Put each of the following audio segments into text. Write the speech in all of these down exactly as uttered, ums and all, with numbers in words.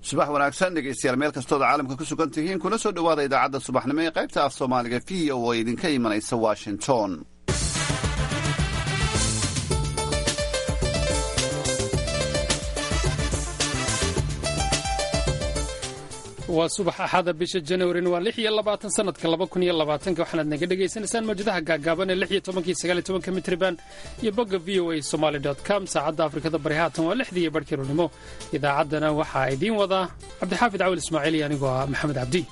subax wanaagsan dhegeystayaal meel kastooda caalamka ku sugan tihiin kuna soo dhowaada idaacadda subaxnimo ee qaybta af soomaaliga v o oo idinka imanaysa washington. waa subax axada bisha January waa lix iyo labaatan sanadka laba kun iyo labaatan waxaad naga dhageysanaysaan mawjadaha gaagaaban ee lix iyo toban iyo sagaal iyo toban mitriban iyo bogga v o a somali dot com saacadda Afrikada Bari haatan waa lixdii iyo barkii runimo. Idaacaddana waxaa idiin wada Cabdixaafid Cawil Ismaaciil iyo anigoo ah Maxamed Cabdi.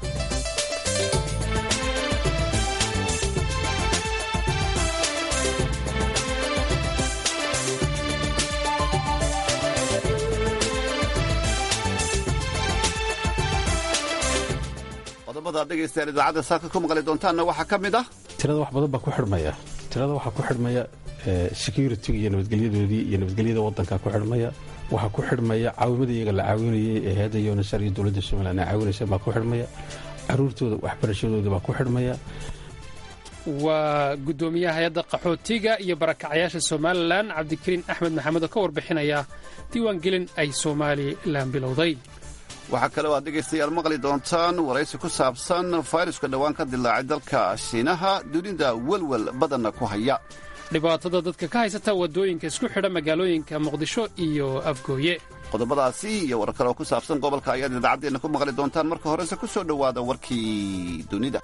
dhegeystayaal idaacadda saaka ku maqli doontaanna waxaa ka mid ah tirada wax badan baa ku xidhmaya tirada waxaa ku xidhmaya security iyo nabadgelyadoodii iyo nabadgelyada waddanka ku xidhmaya waxaa ku xidhmaya caawimada iyaga la caawinayay ee hay'adda UNHCR iyo dowladda Soomaaliya ay caawinaysa baa ku xidhmaya caruurtooda waxbarashadooda baa ku xidhmaya. waa gudoomiyaha hay'adda qaxootiga iyo barakacayaasha Soomaaliland Cabdikariin Axmed Maxamed oo ka warbixinaya diiwaangelin ay Soomaaliland bilowday. waxaa kale oo aad dhegaystayaal maqli doontaan waraysi ku saabsan fayruska dhowaan ka dilaacay dalka Shiinaha dunida welwel badanna ku haya. dhibaatada dadka ka haysata wadooyinka isku xidha magaalooyinka Muqdisho iyo Afgooye. qodobadaasi iyo warar kale oo ku saabsan gobolka ayaad idaacaddeena ku maqli doontaan. marka horese ku soo dhowaada warkii dunida.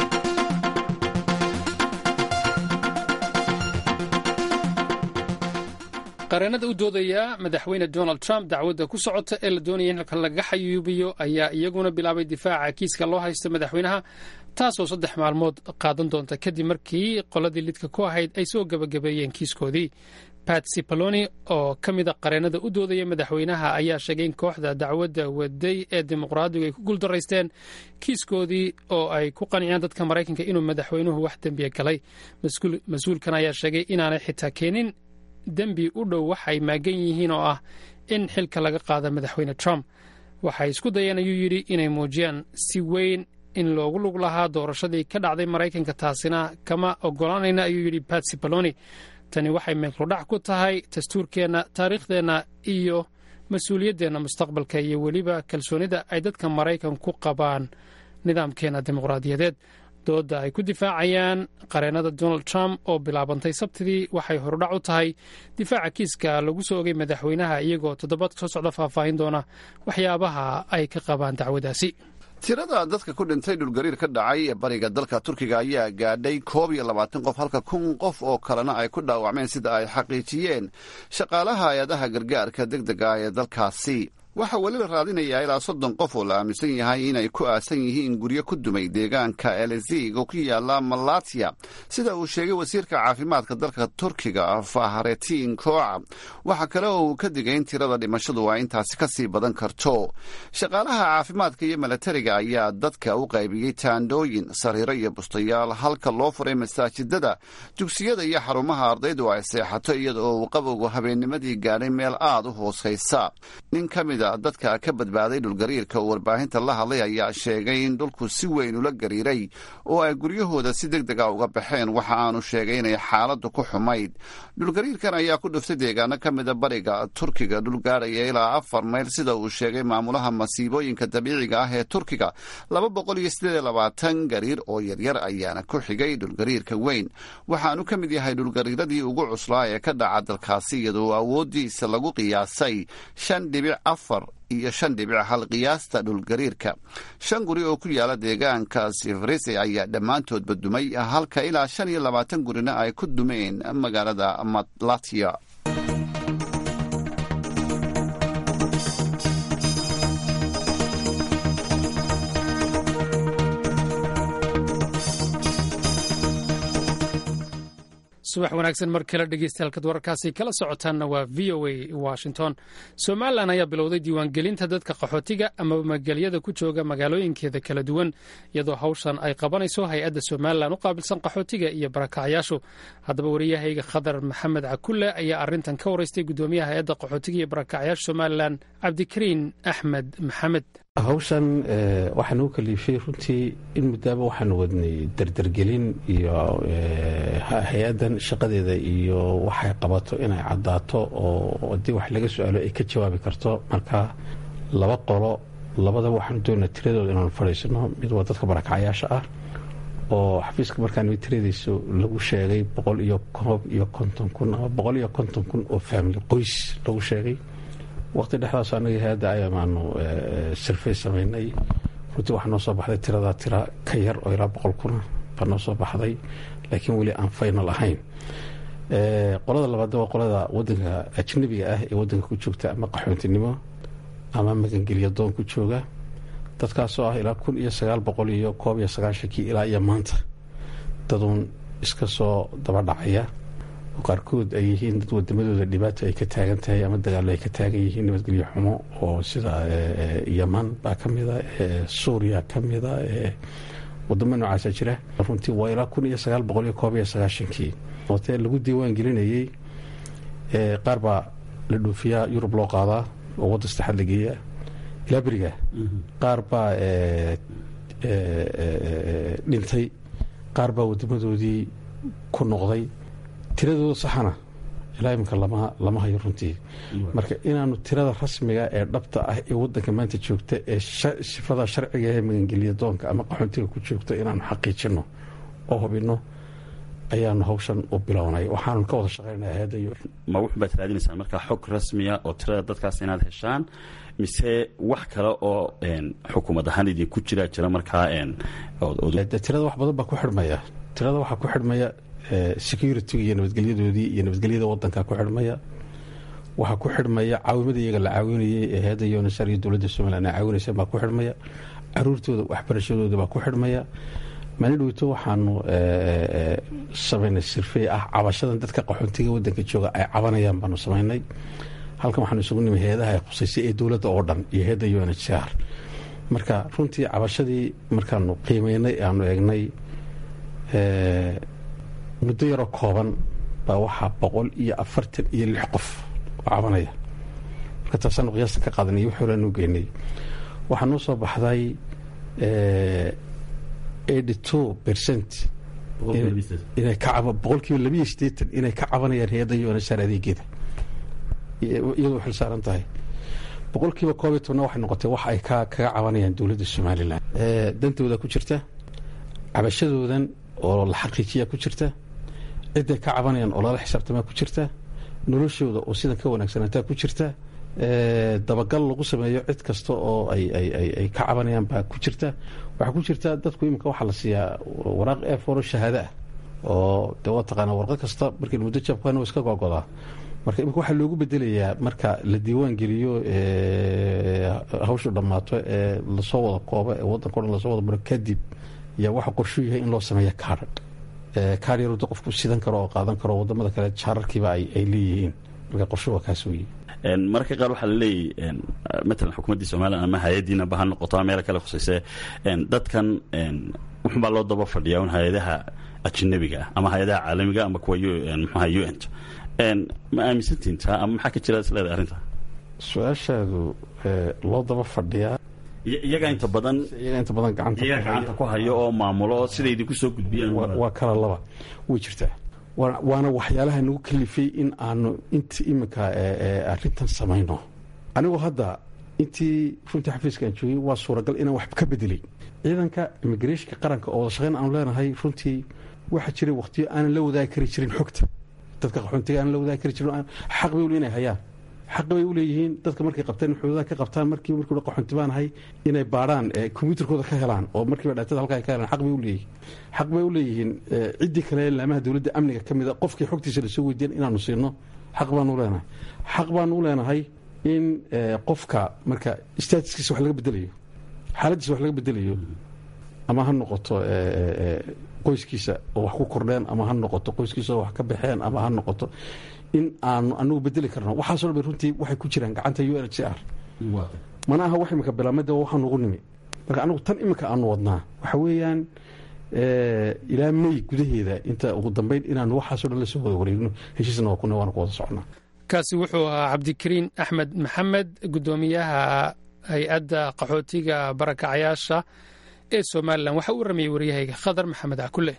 qareenada u doodaya madaxweyne Donald Trump dacwadda ku socota ee la doonaya in halka laga xayuubiyo ayaa iyaguna bilaabay difaaca kiiska loo haysto madaxweynaha, taasoo saddex maalmood qaadan doonta kadib markii qoladii lidka ku ahayd ay soo gabagabeeyeen kiiskoodii. Patsy Paloni oo ka mid a qareenada u doodaya madaxweynaha ayaa sheegay in kooxda dacwadda waday ee dimuqraadigu ay ku guuldaraysteen kiiskoodii oo ay ku qanciyaan dadka Maraykanka inuu madaxweynuhu wax dembiya galay. mas-uulkan ayaa sheegay inaanay xitaa keenin dembi u dhow waxay maagan yihiin oo ah in xilka laga qaada madaxweyne Trump. waxay isku dayeen ayuu yidhi inay muujiyaan si weyn in loogu lug lahaa doorashadii ka dhacday Maraykanka, taasina kama ogolaanayna ayuu yidhi Patsy Paloni. tani waxay meelkudhac ku tahay dastuurkeenna, taariikhdeenna iyo mas-uuliyaddeenna mustaqbalka iyo weliba kalsoonida ay dadka Maraykan ku qabaan nidaamkeenna dimuqraadiyadeed. dooda ay ku difaacayaan qareenada Donald Trump oo bilaabantay Sabtidii waxay horudhac u tahay difaaca kiiska lagu soo ogay madaxweynaha, iyagoo toddobaad soo socda faahfaahin doona waxyaabaha ay ka qabaan dacwadaasi. tirada dadka ku dhintay dhulgariir ka dhacay ee bariga dalka Turkiga ayaa gaadhay koob iyo labaatan qof, halka kun qof oo kalena ay ku dhaawacmeen sida ay xaqiijiyeen shaqaalaha hay-adaha gargaarka degdega ah ee dalkaasi. waxaa weli la raadinayaa ilaa soddon qof oo la aaminsan yahay inay ku aasan yihiin guryo ku dumay deegaanka Elazig oo ku yaala Malatya, sida uu sheegay wasiirka caafimaadka dalka Turkiga Fahrettin Koca. waxaa kale oo uu ka digay in tirada dhimashadu ay intaasi ka sii badan karto. shaqaalaha caafimaadka iyo milatariga ayaa dadka u qaybiyey taandhooyin, sariiro iyo bustayaal, halka loo furay masaajidada, dugsiyada iyo xarumaha ardaydu ay seexato iyada oo uu qabowgu habeennimadii gaadhay meel aad u hoosaysa. nin ka mid dadka ka badbaaday dhulgariirka oo warbaahinta la hadlay ayaa sheegay in dhulku si weyn ula gariiray oo ay guryahooda si deg dega uga baxeen. waxa aanu sheegay inay xaaladdu ku xumayd. dhulgariirkan ayaa ku dhuftay deegaano ka mida bariga Turkiga, dhul gaadhaya ilaa afar mayl, sida uu sheegay maamulaha masiibooyinka dabiiciga ah ee Turkiga. laba boqol iyo siddeed iyo labaatan gariir oo yaryar ayaana ku xigay dhulgariirka weyn. waxaanu ka mid yahay dhulgariiradii ugu cuslaa ee ka dhaca dalkaasi, iyadoo awooddiisa lagu qiyaasay shan dhibic afar iyo shan dhibic hal qiyaasta dhulgariirka. shan guri oo ku yaala deegaanka Sivrise ayaa dhammaantoodba dumay, halka ilaa shan iyo labaatan gurina ay ku dumeen magaalada Malatya. subax wanaagsan mar kale dhegeystayaal wararkaasi kala socotaanna waa V O A Washington. Soomaaliland ayaa bilowday diiwaangelinta dadka qaxootiga ama magaalada ku jooga magaalooyinkeeda kala duwan, iyadoo hawshan ay qabanayso hay-adda Soomaaliland u qaabilsan qaxootiga iyo barakacayaashu. haddaba wariyahayga Khadar Maxamed Cakulle ayaa arrintan ka waraystay gudoomiyaha hay-adda qaxootiga iyo barakacayaasha Soomaaliland Cabdikariin Axmed Maxamed. hawshan waxaan u kaliifay runtii in muddaaba waxaan wadnay dardargelin iyo hay-adan shaqadeeda iyo waxay qabato inay caddaato oo haddii wax laga su-aalo ay ka jawaabi karto. marka laba qolo labada waxaan doonaa tiradooda inaanu fadhiisano mid waa dadka barakacayaasha ah oo xafiiska markaan tiradiisu lagu sheegay boqol iyo koob iyo konton kun ama boqol iyo konton kun oo family qoys lagu sheegay waqti dhexdaas anaga hadda ayaanu survey samaynay runtii waxaa noo soo baxday tirada tira ka yar oo ilaa boqol kun baa noo soo baxday laakiin weli aan final ahayn qolada labaad waa qolada wadanka ajnabiga ah ee wadanka ku joogta ama qaxoontinimo ama magangeliya doon ku jooga dadkaasoo ah ilaa kun iyo sagaal boqol iyo koob iyo sagaashankii ilaa iyo maanta daduun iska soo daba dhacaya oo qaarkood ay yihiin dad wadamadooda dhibaato ay ka taagan tahay ama dagaallo ay ka taagan yihiin nabadgelyo xumo oo sida yaman baa ka mida suuriya ka mida wadamo noocaasa jira runtii waa ilaa kun iyo sagaal boqol iyo koob iyo sagaashankii ootee lagu diiwaan gelinayey qaar baa la dhoofiyaa yurub loo qaadaa oo wadda saddexaad la geeya ilaa beriga qaar baa dhintay qaar baa wadamadoodii ku noqday tiradooda saxana ilaa iminka lama hayo runtii marka inaanu tirada rasmiga ee dhabta ah ee wadanka maanta joogta ee sifada sharciga ee magangeliya doonka ama qaxoontiga ku joogta inaanu xaqiijino oo hubino ayaanu hawshan u bilownay waxaanu ka wada shaqaynaa hay'adda ma wuxuu baad raadinaysaan markaa xog rasmiya oo tirada dadkaas inaad heshaan mise wax kale oo xukuumad ahaan idinku jira jira markaa tirada wax badan baa ku xidhmaya tirada waxaa ku xidhmaya security iyo nabadgelyadoodii iyo nabadgelyada wadanka ku xidhmaya waxaa ku xidhmaya caawimada iyaga la caawinayay ee hay'adda UNHCR iyo dowladda Soomaaliya ay caawinaysa baa ku xidhmaya caruurtooda waxbarashadooda baa ku xidhmaya maalin dhowto waxaanu samaynay survey ah cabashadan dadka qaxoontiga wadanka jooga ay cabanayaan baanu samaynay halkan waxaanu isugu nimay hay-adaha ay khusaysay ee dowladda oo dhan iyo hay'adda UNHCR marka runtii cabashadii markaanu qiimeynay aanu eegnay muddo yaroo kooban baa waxaa boqol iyo afartan iyo lix qof oo cabanaya marka taasaanu qiyaasta ka qaadanay wixii hore aanu geynay waxaa noo soo baxday eighty-two percent inay ka boqolkiiba labiyo siddeetan inay ka cabanayaan hay-adda UNHCR adeegeeda iyadoo xil saaran tahay boqolkiiba koob iyo tobna waxay noqotay wax ay ka kaga cabanayaan dowladda Somaliland dantooda ku jirta cabashadoodan oo la xaqiijiyaa ku jirta ciday ka cabanayaan oo lala xisaabtamaa ku jirta noloshooda oo sidan ka wanaagsanaataa ku jirta dabagal lagu sameeyo cid kasta oo ay ay ay ay ka cabanayaan baa ku jirta waxaa ku jirta dadku iminka waxaa la siiyaa waraaq e foro shahaado ah oo dee waa taqaanaa warqad kasta markii muddo jabkaana waa iska googodaa marka iminka waxaa loogu bedelayaa marka la diiwaan geliyo hawshu dhammaato ee lasoo wada koobo ee waddanka o dhan lasoo wada maro kadib yaa waxa qorshuu yahay in loo sameeya kaadhadh kaadh yarooda qofku sidan karo oo qaadan karo waddamada kale jaararkiiba ay ay leeyihiin marka qorshu waa kaas weeye mararka qaar waxaa laleeyahy matalan xukuumaddii somalilan ama hay-addiina ba ha noqoto ama meelo kale khusayse dadkan wuxunbaa loo daba fadhiyaa un hay-adaha ajnabiga ah ama hay-adaha caalamiga ama kuwa mxuaha u n ma aaminsantiintaa ama maxaa ka jira isleedahay arrinta su-aashaadu loo daba fadhiyaa iyaga inta badan iyaga inta badan gacanta gacanta ku hayo oo maamulo oo siday idinku soo gudbiyaan waa kala laba way jirtaa waana waxyaalaha nagu kalifay in aanu inta iminka arrintan samayno anigoo hadda intii runtii xafiiskaan joogay waa suuragal inaan wax ka bedelay ciidanka immigrationka qaranka oo wada shaqayn aanu leenahay runtii waxaa jiray waqtiyo aanan la wadaagi kari jirin xogta dadka qaxoontiga aanan la wadaagi kari jirin xaq bay u inay hayaan xaq bay u leeyihiin dadka markay qabtaan xuduudaha ka qabtaan markii markii qaxoonti baan ahay inay baadhaan kombiyuutarkooda ka helaan oo markiiba dhaatada halkaa ay ka helaan xaq bay u leeyihiin xaq bay u leeyihiin ciddii kale laamaha dowladda amniga ka mida qofkii xogtiisa lasoo weydiyan inaanu siino xaq baanu u leenahay xaq baanu u leenahay in qofka marka staatuskiisa wax laga bedelayo xaaladdiisa wax laga bedelayo ama ha noqoto qoyskiisa oo wax ku kordheen ama ha noqoto qoyskiisa oo wax ka baxeen ama ha noqoto in aanu anagu bedeli karno waxaasoo dhan bay runtii waxay ku jiraan gacanta U N H C R mana aha wax imika bilaamada waxaan ugu nimi marka anagu tan imika aanu wadnaa waxa weeyaan ilaa may gudaheeda inta ugu dambayn inaanu waxaasoo dhan la soo wada wareegno heshiisna waa kuna waana ku wada socnaa kaasi wuxuu ahaa cabdikariin axmed maxamed guddoomiyaha hay-adda qaxootiga barakacayaasha ee somalilan waxa uu ramayey waryahayga khadar maxamed cakule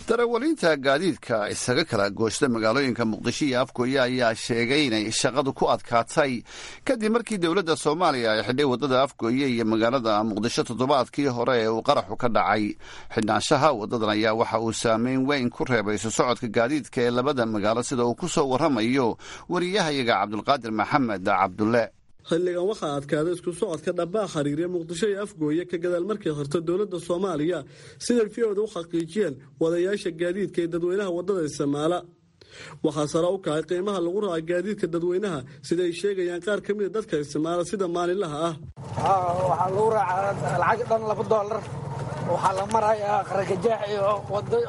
darawaliinta gaadiidka isaga kala gooshta magaalooyinka muqdisho iyo afgooye ayaa sheegay inay shaqadu ku adkaatay kadib markii dowladda soomaaliya ay xidhay waddada afgooye iyo magaalada muqdisho toddobaadkii hore ee uu qaraxu ka dhacay. xidhnaanshaha waddadan ayaa waxa uu saameyn weyn ku reebay isu socodka gaadiidka ee labada magaalo sida uu ku soo warramayo wariyahayaga cabdulqaadir maxamed cabdulle. xilligan waxaa adkaaday isku socodka dhabbaa xiriirya muqdisho iyo afgooye ka gadaal markay horto dowladda soomaaliya siday v o da u xaqiijiyeen wadayaasha gaadiidka ee dadweynaha waddada isticmaala. waxaa sare u kacay qiimaha lagu raaca gaadiidka dadweynaha sida ay sheegayaan qaar ka mida dadka isticmaala sida maalinlaha ah. waxaa lagu raacaa lacag dhan laba doolar waxaa la marayaa qaragajaax iyo wado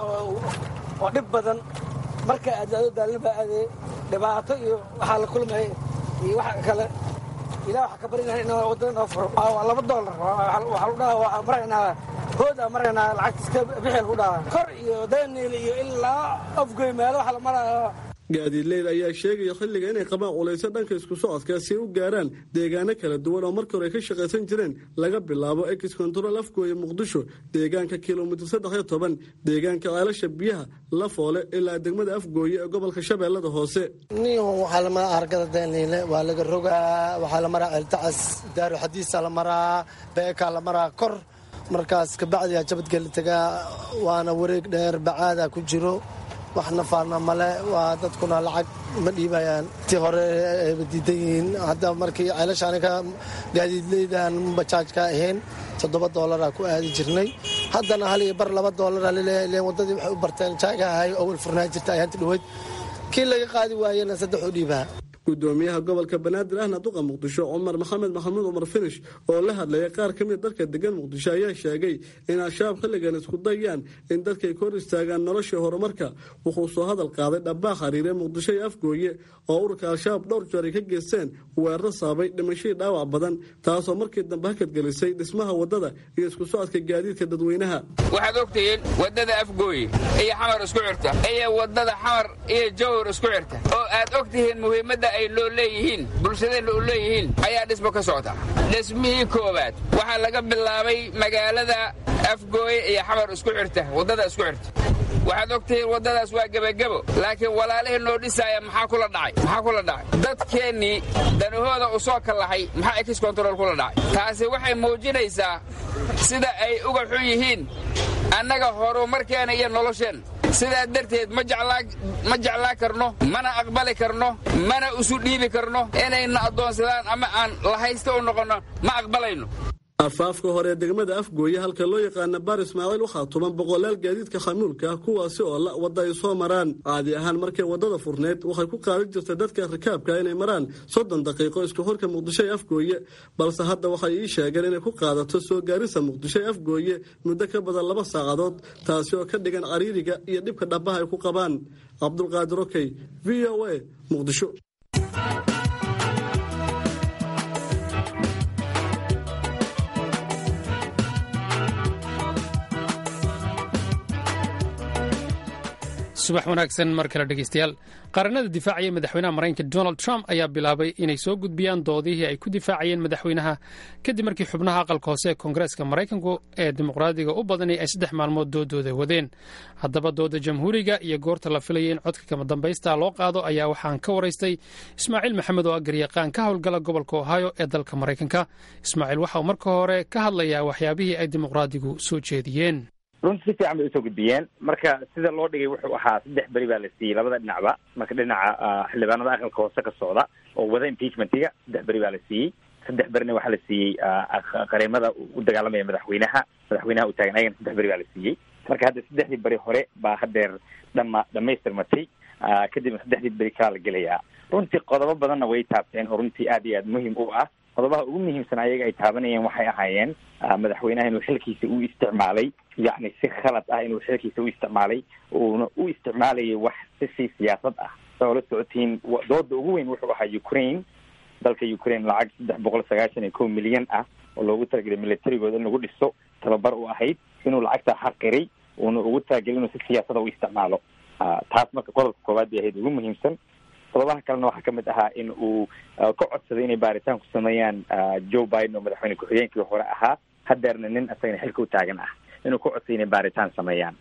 oo dhib badan marka aadaado daalnaba aadee dhibaato iyo waxaa la kulmay iyo wax kale ilaa waxa ka barinahay in wadada noo furo waa laba doolar waxaa lu dhahaa waa maraynaa hooda maraynaa lacagtiska bixi lagu dhahaa kor iyo daaniil iyo ilaa afgoy meelo waxa la marayaa. gaadiidleyl ayaa sheegaya xilliga inay qabaan culayso dhanka isku socodka si ay u gaaraan deegaano kala duwan oo markii hore ay ka shaqaysan jireen laga bilaabo ex control afgooye muqdisho deegaanka kilomitir saddex iyo toban deegaanka ceelasha biyaha lafoole ilaa degmada afgooye ee gobolka shabeellada hoose. nin waxaa la maraa argada daaniile waa laga rogaa waxaa la maraa ceeltacas daaru xadiisa la maraa beekaa la maraa kor markaas kabacdiyaa jabadgeli tagaa waana wareeg dheer bacaada ku jiro wax nafaarna male waa dadkuna lacag ma dhiibayaan ti hore ayba diidan yihiin hadda markii ceelasha aniga gaadiidleydan bajaajka ahayn toddoba doolara ku aadi jirnay haddana hal iyo bar laba doolara laleeyahay ileen waddadii waxay u barteen jaagahay oo wel furnaan jirta ayaanti dhaweyd kii laga qaadi waayena saddex u dhiibaa. gudoomiyaha gobolka banaadir ahna duqa muqdisho cumar maxamed maxamuud cumar finish oo la hadlaya qaar ka mid dadka degan muqdisho ayaa sheegay in al-shabaab xilligan isku dayaan in dadkay kor istaagaan nolosha horumarka. wuxuu soo hadal qaaday dhabbaa xiriire muqdisho iyo afgooye oo ururka al-shabaab dhowr jeer ay ka geysteen weeraro saabay dhimashadii dhaawac badan taasoo markii dambe hakadgelisay dhismaha waddada iyo isku socodka gaadiidka dadweynaha. waxaad ogtihiin waddada afgooye iyo xamar isku xirta iyo waddada xamar iyo jowhar isku xirta oo aad ogtihiin muhiimadda ay loo leeyihiin bulshadeenna u leeyihiin ayaa dhismo ka socda. dhismihii koowaad waxaa laga bilaabay magaalada afgooye iyo xamar isku xirta waddada isku xirta. waxaad ogtihiin waddadaas waa gebagebo laakiin walaalihii noo dhisaaya maxaa kula dhacay maxaa kula dhacay dadkeennii danahooda u soo kallahay maxaa ex control kula dhacay. taasi waxay muujinaysaa sida ay uga xun yihiin annaga horumarkeena iyo nolosheenna. sidaa darteed ma jeclaa karno mana aqbali karno mana isu dhiibi karno inayna addoonsadaan ama aan lahaysta u noqonno ma aqbalayno. afaafka hore ee degmada afgooye halka loo yaqaana baar ismaaciil waxaa tuban boqolaal gaadiidka xamuulka ah kuwaasi oo la wadda ay soo maraan. caadi ahaan markay waddada furneyd waxay ku qaadan jirtay dadka rikaabka inay maraan soddon daqiiqo isku xorka muqdisho ee afgooye balse hadda waxay ii sheegeen inay ku qaadato soo gaarisa muqdisho ee afgooye muddo ka badan laba saacadood taasi oo ka dhigan cariiriga iyo dhibka dhabbaha ay ku qabaan. cabdulqaadir okey v o a muqdisho. subax wanaagsan mar kale dhegeystayaal. qaranada difaacaya madaxweynaha maraykanka donald trump ayaa bilaabay inay soo gudbiyaan doodihii ay ku difaacayeen madaxweynaha kadib markii xubnaha aqalka hoose ee koongareeska maraykanku ee dimuqraadiga u badanay ay saddex maalmood doodooda wadeen. haddaba dooda jamhuuriga iyo goorta la filayay in codka kama dambaysta loo qaado ayaa waxaan ka waraystay ismaaciil maxamed oo agaryaqaan ka howlgala gobolka ohio ee dalka maraykanka. ismaaciil waxa uu marka hore ka hadlayaa waxyaabihii ay dimuqraadigu soo jeediyeen. runti si fiican bay usoo gudbiyeen. marka sida loo dhigay wuxuu ahaa saddex beri baa la siiyey labada dhinacba. marka dhinaca xildhibaanada aqalka hoose ka socda oo wada impeachmentiga saddex beri baa la siiyey. saddex berina waxaa la siiyey qareemada u dagaalamaya madaxweynaha madaxweynaha u taagan ayagana saddex beri baa la siiyey. marka hadda saddexdii beri hore baa hadeer dhama dhamaystirmatay kadibna saddexdii beri kalaa la gelayaa. runtii qodobo badanna way taabteen oo runtii aad iyo aad muhiim u ah. qodobaha ugu muhiimsan ayaga ay taabanayeen waxay ahaayeen madaxweynaha inuu xilkiisa u isticmaalay yacni si khalad ah inuu xilkiisa u isticmaalay uuna u isticmaalayay wax si si siyaasad ah. oo la socotiin dooda ugu weyn wuxuu ahaa Ukraine dalka Ukraine lacag saddex boqol sagaashan iyo kow milyan ah oo loogu talagalay militarigooda in lagu dhiso tababar u ahayd inuu lacagta xaqiray uuna ugu talagalay inuu si siyaasada u isticmaalo. taas marka qodobka koowaad bay ahayd ugu muhiimsan. qodobaha kalena waxaa ka mid ahaa in uu ka codsaday inay baaritaan ku sameeyaan Joe Biden oo madaxweyne ku-xigeenkii hore ahaa hadeerna nin asagana xilka u taagan ah inuu ka codsaday inay baaritaan sameeyaan.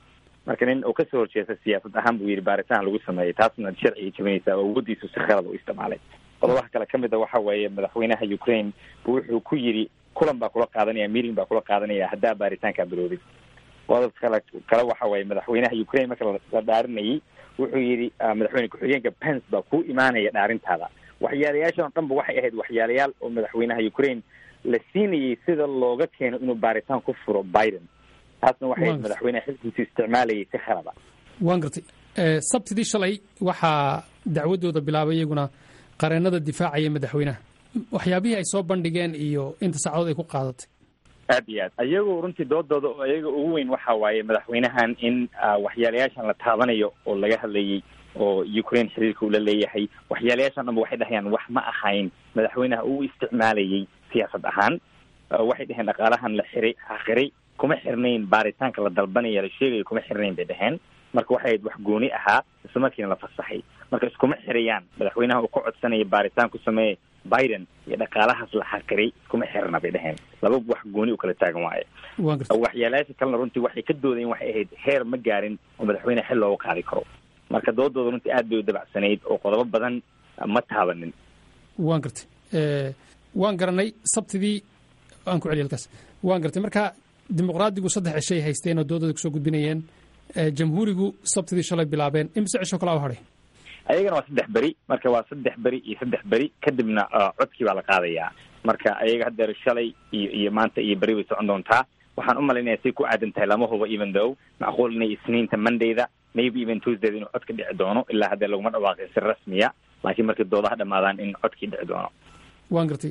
marka nin uu kasoo horjeesta siyaasad ahaan buu yidhi baaritaan lagu sameeyey, taasna sharciga jabinaysaa oo awoodiisu si khalad u isticmaalay. qodobaha kale kamid a waxa weeye madaxweynaha Ukraine buu wuxuu ku yidhi kulan baa kula qaadanaya, meeting baa kula qaadanaya haddaa baaritaankaa biloobid. qodobka kale kale waxa weeye madaxweynaha Ukraine marka la dhaarinayay wuxuu yidhi madaxweyne ku-xigeenka Pence baa ku imaanaya dhaarintaada. waxyaalayaashan oo dhan ba waxay ahayd waxyaalayaal oo madaxweynaha Ukraine la siinayay sida looga keeno inuu baaritaan ku furo Biden. taasna waxay madaxweynaha xilkiisu isticmaalayay si khalada. waan gartay sabtidii shalay waxaa dacwadooda bilaabay iyaguna qareenada difaacaya madaxweynaha. waxyaabihii ay soo bandhigeen iyo inta saacadood ay ku qaadatay aad iyo aad ayagu runtii doodooda oo ayaga ugu weyn waxa waaye madaxweynahan in waxyaalayaashan la taabanayo oo laga hadlayay oo Ukraine xiriirka uu la leeyahay, waxyaalayaashan dhanba waxay dhahayaan wax ma ahayn madaxweynaha uu isticmaalayay siyaasad ahaan. waxay dhaheen dhaqaalahan la xiray xiray kuma xirnayn baaritaanka la dalbanaya la sheegayo kuma xirnayn bay dhaheen. marka waxay ahayd wax gooni ahaa isla markiina la fasaxay. marka iskuma xirayaan madaxweynaha uu ka codsanaya baaritaan ku sameeye Biden iyo dhaqaalahaas la xaqiray iskuma xirna bay dhaheen. laba wax gooni u kala taagan waaye. waxyaalayaasha kalena runtii waxay ka doodayeen waxay ahayd heer ma gaarin oo madaxweyne xil looga qaadi karo. marka doodooda runtii aad bay u dabacsanayd oo qodobo badan ma taabanin. waan gartay waan garanay sabtidii aan ku celiyo halkaas. waan gartay marka dimuqraadigu saddex cishay haysteen oo doodooda kusoo gudbinayeen, jamhuurigu sabtidii shalay bilaabeen. imise cisho kala u hadhay? ayagana waa saddex beri. marka waa saddex beri iyo saddex beri kadibna codkii baa la qaadayaa. marka ayaga haddeer shalay iyo iyo maanta iyo beri bay socon doontaa. waxaan u malaynaya say ku aadan tahay lama hubo even though macquul inay isniinta mondayda maybe even tuesdayda inuu codka dhici doono. ilaa haddee laguma dhawaaqin si rasmiya, laakiin markay doodaha dhamaadaan in codkii dhici doono. waan gartay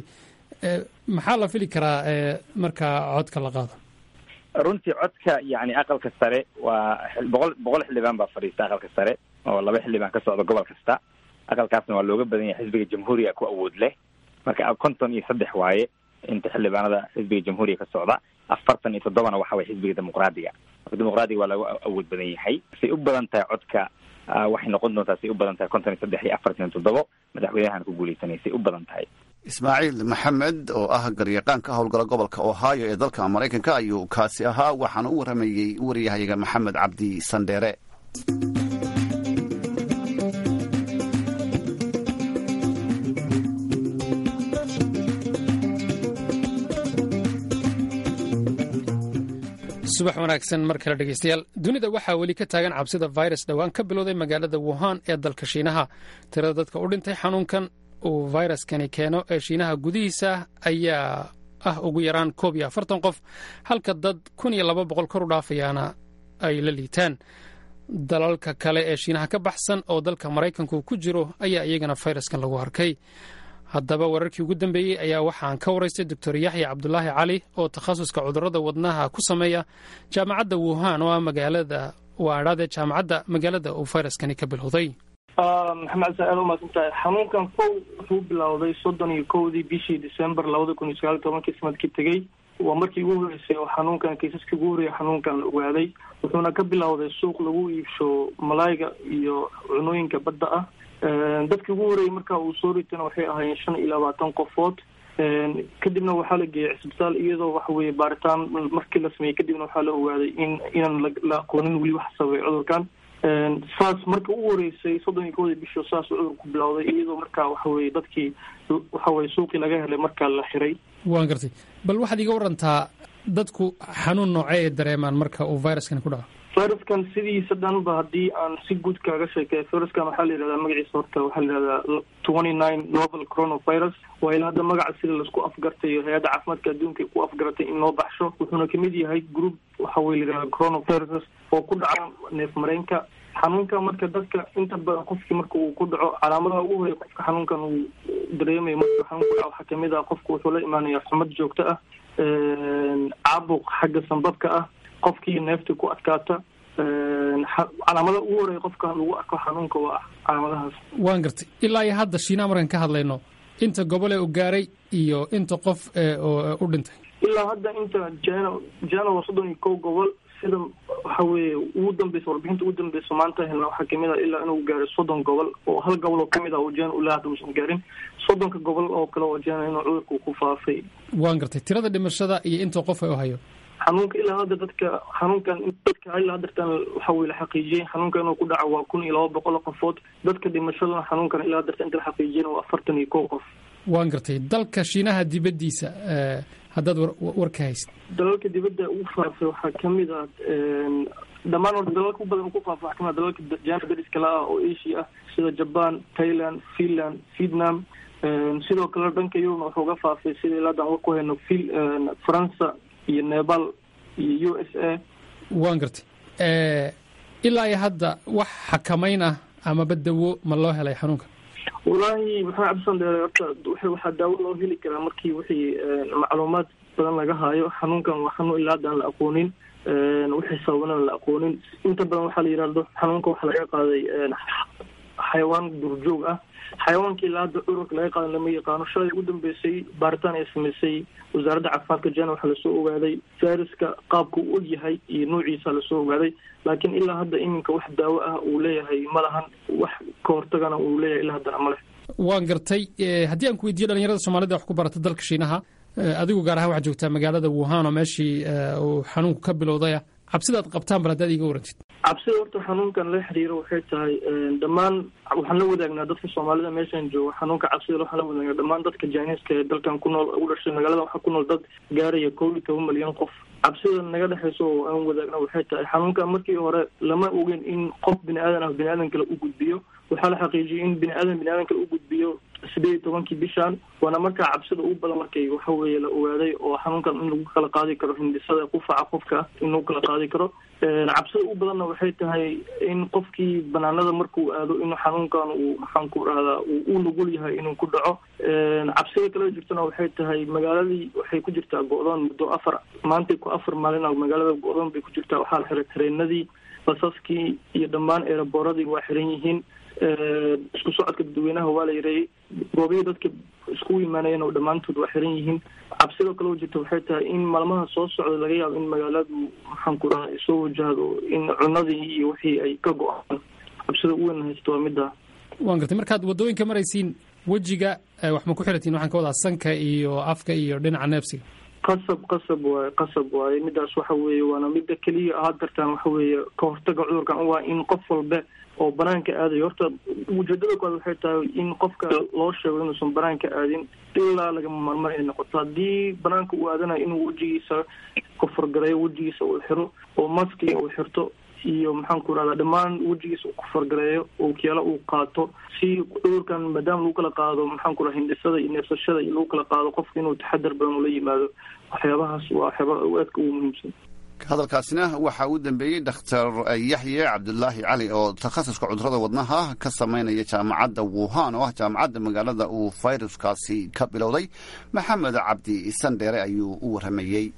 maxaa la fili karaa marka codka la qaado? runtii codka yani aqalka sare waa boqol boqol xildhibaan baa fadhiista aqalka sare oo laba xildhibaan ka socda gobol kasta. aqalkaasna waa looga badan yahay xisbiga jamhuuriga ku awood leh. marka konton iyo saddex waaye inta xildhibaanada xisbiga jamhuuriga ka socda. afartan iyo toddobana waxa waye xisbiga dimuqraadiga. marka dimuqraadiga waa lagu awood badan yahay. say u badan tahay codka waxay noqon doontaa say u badan tahay konton iyo saddex iyo afartan iyo toddobo madaxweynahan ku guuleysanay say u badan tahay. ismaaciil maxamed oo ah garyaqaan ka howlgala gobolka ohio ee dalka maraykanka ayuu kaasi ahaa. waxaana u waramayey wariyahayaga maxamed cabdi sandheere. subax wanaagsan mar kale dhegeystayaal. dunida waxaa weli ka taagan cabsida virus dhowaan ka bilowday magaalada wuhan ee dalka shiinaha. tirada dadka u dhintay xanuunkan uu viruskani keeno ee shiinaha gudihiisa ayaa ah ugu yaraan koob iyo afartan qof, halka dad kun iyo laba boqol kor u dhaafayaana ay la liitaan. dalalka kale ee shiinaha ka baxsan oo dalka maraykanku ku jiro ayaa iyagana fayraskan lagu arkay. haddaba wararkii ugu dambeeyey ayaa waxaan ka waraystay doctor yaxya cabdulaahi cali oo takhasuska cudurrada wadnaha ku sameeya jaamacadda wuhan oo ah magaalada waadhaade jaamacadda magaalada uu fayraskani ka bilowday. maxamed sa aad umaasan tahay. xanuunkan kow wuxuu bilowday soddon iyo kowdii bishii december labada kun iyo sagaal iyo tobankii sanadkii tegey. waa markii ugu horeysay oo xanuunkan kaysaskii ugu horreeya xanuunkan la ogaaday. wuxuuna ka bilowday suuq lagu iibsho malaayga iyo cunooyinka badda ah. dadkii ugu horreeyay markaa uu soo ritana waxay ahaayeen shan iyo labaatan qofood. kadibna waxaa la geeyay cisbitaal iyadoo waxa weeye baaritaan markii la sameeyey kadibna waxaa la ogaaday in inaan la aqoonin weli wax sababay cudurkan. saas marka ugu horeysay soddon iyo kowdii bishii saas uu cudurku bilowday iyadoo markaa waxa weeye dadkii waxa weye suuqii laga helay markaa la xiray. waan gartay. bal waxaad iga warantaa dadku xanuun noocee ay dareemaan marka uu viruskan ku dhaco? viruskan sidiisa dhanba haddii aan si guud kaaga sheekay, viruskan waxaa la yidhahdaa magaciisa horta waxaa la yidhahdaa twenty nine novel coronavirus. waa ilaa hadda magaca sida laisku afgartay iyo hay-adda caafimaadka adduunka ay ku afgaratay in loo baxsho. wuxuuna kamid yahay group waxa weye la yidhahdaa coronavirus oo ku dhaca neef mareenka. xanuunka marka dadka inta badan qofkii marka uu ku dhaco calaamadaha ugu horeya qofka xanuunkan uu dareemayo marka xanuunka dhaco waxaa kamid ah qofku wuxuu la imaanaya xumad joogto ah, caabuq xagga sanbabka ah, qofkii neeftii ku adkaata. calaamada ugu horeeya qofka lagu arko xanuunka waa calaamadahaas. waan gartay. ilaa iyo hadda shiinaha markaan ka hadlayno inta gobol ee u gaaray iyo inta qof oo u dhintay? ilaa hadda inta jana jana waa soddon iyo kow gobol. sida waxa weeye ugu dambeysa warbixinta ugu dambeysa maanta helna waxaa kamid ah ilaa inuu gaaray soddon gobol oo hal gobol oo kamid ah oo jana ilaa hadda uusan gaarin. soddonka gobol oo kale oo jana inuu cudurku ku faafay. waan gartay. tirada dhimashada iyo inta qof ay u hayo? xanuunka ilaa hadda dadka xanuunkan dadka ilaa hadartan waxa weye la xaqiijiyey xanuunka inuu ku dhaco waa kun iyo laba boqol qofood dadka dhimashaduna xanuunkan ilaa hadarta inta la xaqiijiyena waa afartan iyo kow qof. waan gartay. dalka shiinaha dibaddiisa haddaad warka haysid. dalalka dibadda ugu faafay waxaa kamid ah dhammaan horta dalalka u badan ku faafa waxaa kamid ah dalalka jaanib dariska la ah oo asia ah sida japan, thailand, finland, vietnam. sidoo kale dhanka yurubna wuxuu uga faafay sida ilaa hadaan ku hayno faransa iyo nepal iyo u s a. waan gartay. ilaa iyo hadda wax xakamayn ah ama badawo ma loo helay xanuunka? wallaahi maxaa cabsan dheere horta waxaa daawo loo heli karaa markii wixii macluumaad badan laga haayo. xanuunkan waa xanuun ilaa hadda aan la aqoonin wixii sababana la aqoonin. inta badan waxaa la yidhahdo xanuunka waxaa laga qaaday xayawaan duurjoog ah. xayawaanka ilaa hadda cudurka laga qaadan lama yaqaano. shalay ugu dambeysay baaritaan ay samaysay wasaaradda caafimaadka jana waxaa lasoo ogaaday fayraska qaabka uu ogyahay iyo noociisa lasoo ogaaday, laakiin ilaa hadda iminka wax daawo ah uu leeyahay ma lahan, wax ka hortagana uu leeyahay ilaa haddana ma leh. waan gartay. haddii aan ku weydiiyo dhalinyarada soomaalida wax ku barata dalka shiinaha, adigu gaar ahaan waxaad joogtaa magaalada wuhan oo meeshii uu xanuunku ka bilowdaya, cabsidaad qabtaan bal haddaad iiga warantid. cabsida horta xanuunkan la xiriiro waxay tahay dhammaan waxaan la wadaagnaa dadka soomaalida meeshaan jooga xanuunka cabsida waxaan la wadaagnaa dhammaan dadka jiniska ee dalkan ku nool u dhashay magaalada waxaa ku nool dad gaaraya kow iyo toban milyan qof. cabsida naga dhexayso oo aan wadaagna waxay tahay xanuunkan markii hore lama ogeyn in qof bini aadan ah bini aadan kale u gudbiyo. waxaa la xaqiijiyey in bini aadan bini aadan kale u gudbiyo sideed iyo tobankii bishaan, waana markaa cabsida ugu badan markay waxa weeye la ogaaday oo xanuunkan in lagu kala qaadi karo hindisada qufaca qofka in lagu kala qaadi karo. cabsida ugu badanna waxay tahay in qofkii banaanada markuu aado inuu xanuunkan uu maxaan ku rahdaa uu nugul yahay inuu ku dhaco. cabsida kale jirtana waxay tahay magaaladii waxay ku jirtaa go-doon muddo afar maantay ku afar maalin a magaalada go-doon bay ku jirtaa. waxaa la xiray tareenadii, basaskii iyo dhammaan eeraboradii waa xiran yihiin. isku socodka dadweynaha waa la yareeyey. goobihii dadka isku imaanayeen oo dhammaantood waa xiran yihiin. cabsidoo kale jirta waxay tahay in maalmaha soo socda laga yaabo in magaaladu maxaan ku dhaha soo wajahdo in cunadii iyo wixii ay ka go-aan. cabsida u weyn haysto waa middaa. waan gartay. markaad waddooyinka maraysiin wejiga wax ma ku xiratiin? waxaan ka wadaa sanka iyo afka iyo dhinaca neefsiga. qasab qasab waaye qasab waaye midaas waxa weeye waana midda keliya ahaad kartaan waxa weeye ka hortaga cudurkan waa in qof walba oo banaanka aadayo horta ujeedada koowaad waxay tahay in qofka loo sheego inuusan banaanka aadin ilaa lagama maarmaan ay noqoto. haddii banaanka uu aadanayo inuu wejigiisa kufargareeyo, wejigiisa uu xiro oo maskiga uu xirto iyo maxaan ku rahdaa dhammaan wejigiisa uu kufargareeyo oo kiyaalo uu qaato si cudurkan maadaama lagu kala qaado maxaan ku raha hindhisada iyo neefsashada iyo lagu kala qaado qofka inuu taxadar badan ula yimaado. waxyaabahaas waa waxyaaba aadka ugu muhiimsan. hadalkaasina waxaa u dambeeyey dhakhtar yaxye cabdulaahi cali oo takhasuska cudurada wadnaha ka samaynaya jaamacadda wuhan oo ah jaamacadda magaalada uu fayruskaasi ka bilowday. maxamed cabdi sandheere ayuu u waramayey.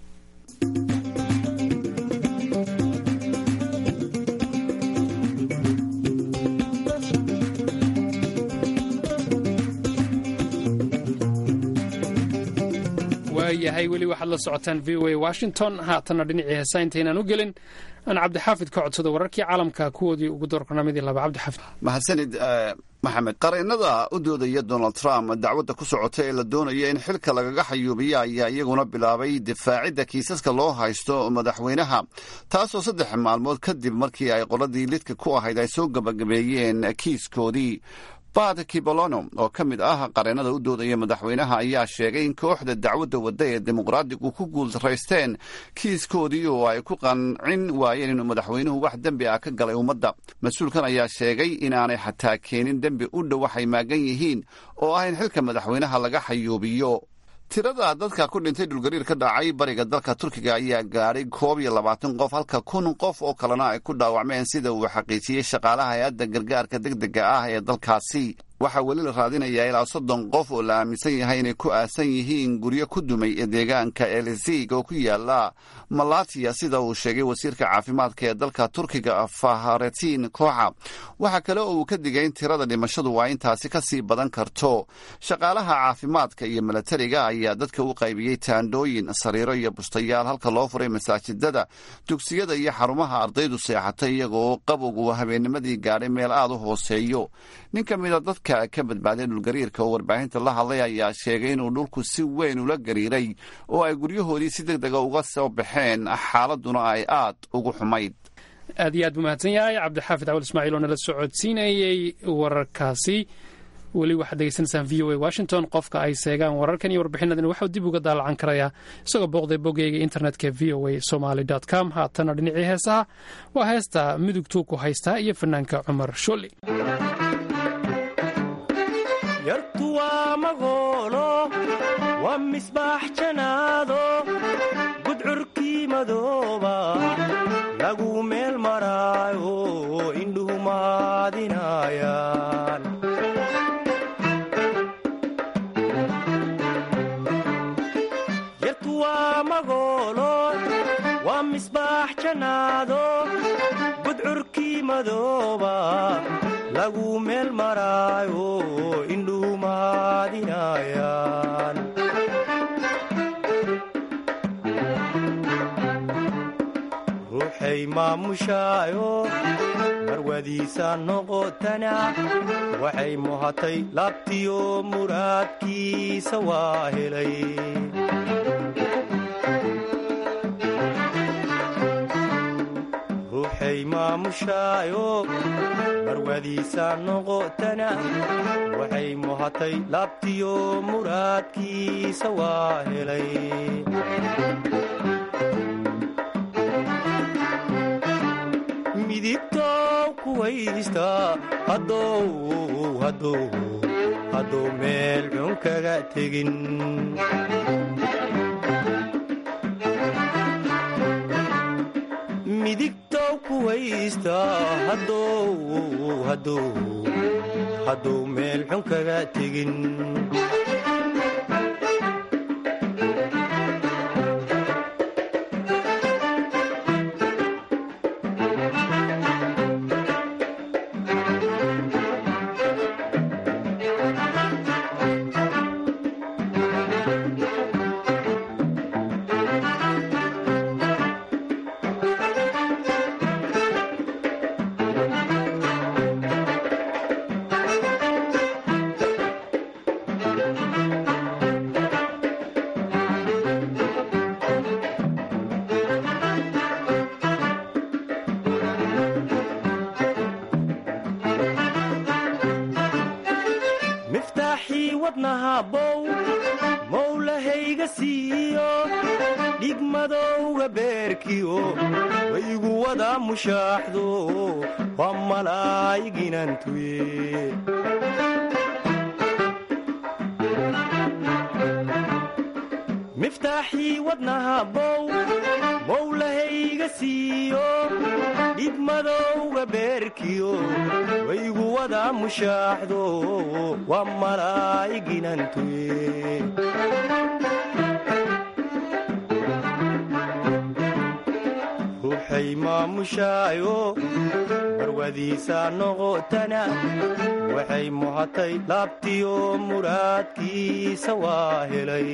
yahay weli waxaad la socotaan v o a washington. haatanna dhinacii heesa intaynaan u gelin aan cabdixaafid ka codsado wararkii caalamka kuwoodii ugu doorkanamidii laba. cabdixaafid. mahadsanid maxamed. qareenada u doodaya donald trump dacwadda ku socota ee la doonaya in xilka lagaga xayuubiya ayaa iyaguna bilaabay difaacidda kiisaska loo haysto madaxweynaha, taasoo saddex maalmood kadib markii ay qoladii lidka ku ahayd ay soo gabagabeeyeen kiiskoodii. Pat Cipollone oo ka mid ah qareenada u doodaya madaxweynaha ayaa sheegay in kooxda dacwadda wadda ee dimuqraadigu ku guultaraysteen kiiskoodii oo ay ku qancin waayeen inuu madaxweynuhu wax dembi ah ka galay ummadda. mas-uulkan ayaa sheegay inaanay xataa keenin dembi u dhow waxay maagan yihiin oo ah in xilka madaxweynaha laga xayuubiyo. tirada dadka ku dhintay dhulgariir ka dhacay bariga dalka turkiga ayaa gaadhay koob iyo labaatan qof halka kun qof oo kalena ay ku dhaawacmeen sida uu xaqiijiyey shaqaalaha hay-adda gargaarka degdega ah ee dalkaasi. waxaa weli la raadinayaa ilaa soddon qof oo la aaminsan yahay inay ku aasan yihiin guryo ku dumay ee deegaanka elizig oo ku yaala malatiya sida uu sheegay wasiirka caafimaadka ee dalka turkiga faharetin koxa. waxaa kale oo uu ka digay in tirada dhimashadu waa intaasi ka sii badan karto. shaqaalaha caafimaadka iyo milatariga ayaa dadka u qaybiyey taandhooyin, sariiro iyo bustayaal halka loo furay masaajidada, dugsiyada iyo xarumaha ardaydu seexatay iyagoo qabowgu habeennimadii gaadhay meel aad u hooseeyo. nin ka mida dadka dadka ka badbaaday dhulgariirka oo warbaahinta la hadlay ayaa sheegay inuu dhulku si weyn ula gariiray oo ay guryahoodii si deg dega uga soo baxeen xaaladuna ay aad ugu xumayd. aad iyo aad buu mahadsan yahay cabdixaafid cawal ismaaciil oo nala socodsiinayey wararkaasi. weli waxaad degeysanaysaan v o a washington. qofka ay seegaan wararkan iyo warbixinadani waxuu dib uga daalacan karayaa isagoo booqday boggeyga internetka v o a somaly com. haatana dhinacii heesaha waa heesta midugtuu ku haystaa iyo fanaanka cumar sholi. yartu waa magoolo waa misbaax janaado gudcurkii madooba lagu meel maraayo indhuhu maadinayaan. yartu waa magoolo waa misbaax janaado gudcurkii madooba lagu meel maraayo indhuhu maadinayaan. ruuxay maamushaayo marwadiisa noqotana waxay muhatay laabtiyo muraadkiisa waa helay. ruuxay maamushaayo marwadiisa noqotana waxay muhatay laabtiyo muraadkiisa waa helay. midigtow ku haysta hadduu meel xun kaga tegin. midigtow ku haysta hadduu meel xun kaga tegin. miftaaxii wadnahabow mowlahayga siiyo dhigmadowga beerkiyo waygu wada mushaaxdo waa malaa'iginantuye. miftaaxii wadnahabow mowlahayga siiyo dhigmadowga beerkiyo waygu wada mushaaxdo waa malaa'iginantuye. ruuxay maamushaayo marwadiisa noqotana waxay muhatay laabtiyo muraadkiisa waa helay.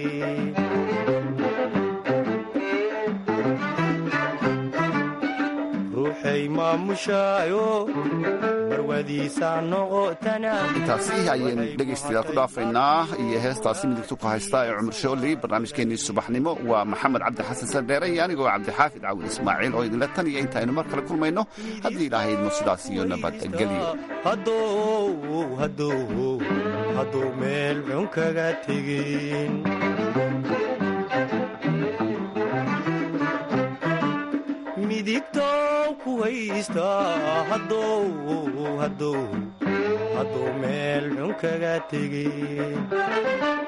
ruuxay maamushaayo marwadiisa noqotana. intaasi ayaynu dhegaystayaal ku dhaafaynaa iyo heestaasi midigtu ku haystaa ee cumar shooli. barnaamijkeennii subaxnimo waa maxamed cabdi xasan sardheere iyo anigoo cabdixaafid cawil ismaaciil oo idinla tan iyo intaaynu mar kale kulmayno haddii ilaahay idmo sidaas iyo nabadgelyo. hadduu meel xun kaga tegin. midigtow ku haysta hadduu meel xun kaga tegin.